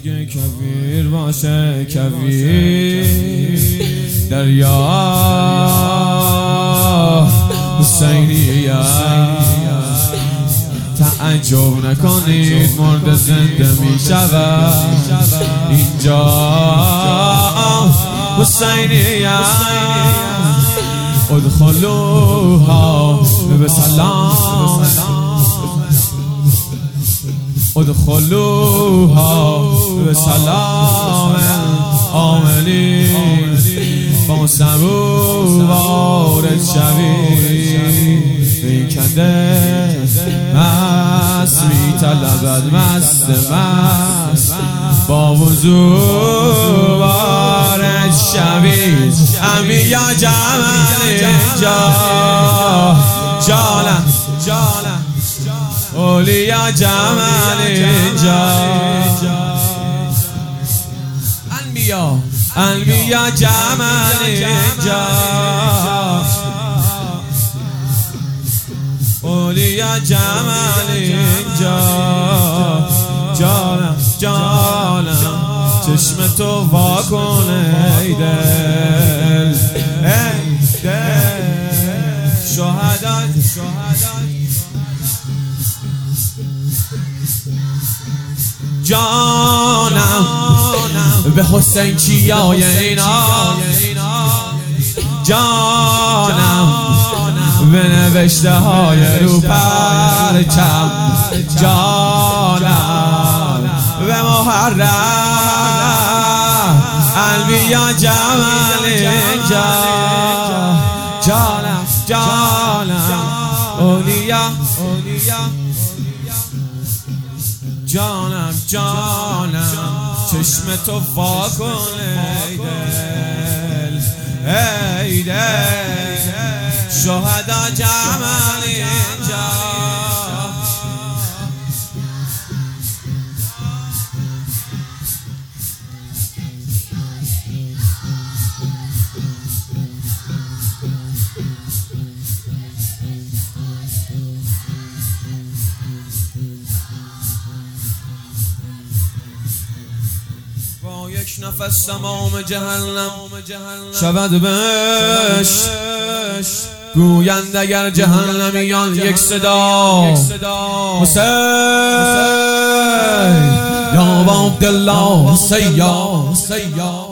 که کویر باشه کویر دریا حسینیه تعجب نکنید مرد زنده می شود اینجا حسینیه ادخلوها بسلام ادخلوها بسلام آمنین با سبو وارد شوید این کنده مست می طلبد مست با وضو وارد شوید امیا جمل اینجا جانم اولیا جمل اینجا انبیا جمل اینجا اولیا جمل اینجا جانم چشم تو وا کن ای دل شهدا جانم به حسین چیای اینا جانم به نوشته های رو پرچم جانم به محرم انبیا جمل اینجا جانم اولیا جانم چشم تو وا کن ای دل شهدا جمل اینجا با یک نفس تمام جهنم شود بش گویند اگر جهنمیان یک صدا حسین یا عبدالله حسین